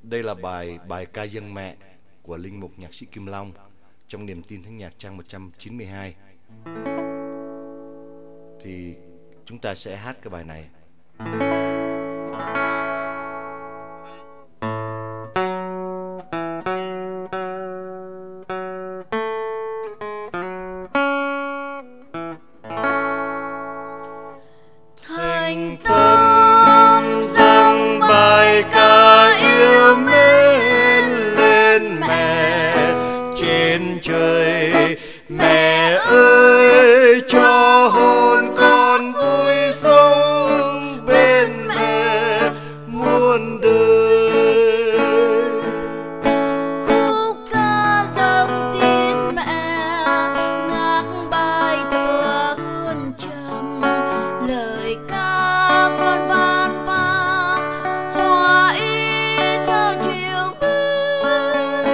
Đây là bài ca dân mẹ của linh mục nhạc sĩ Kim Long trong Niềm tin thánh nhạc trang 192. Thì chúng ta sẽ hát cái bài này. Thành tâm dâng bài ca yêu mến lên mẹ trên trời. Mẹ ơi, cho hồn con vui sống bên mẹ muôn đời. Khúc ca dâng tin mẹ ngác bài tựa hương trầm, lời ca con vang vang hòa ý theo chiều mưa.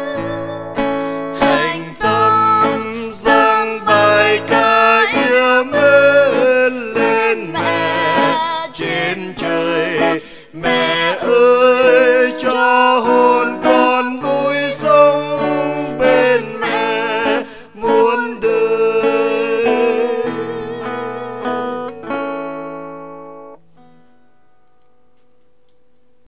Thành tâm dâng bài ca yêu mến lên mẹ trên trời. Mẹ ơi,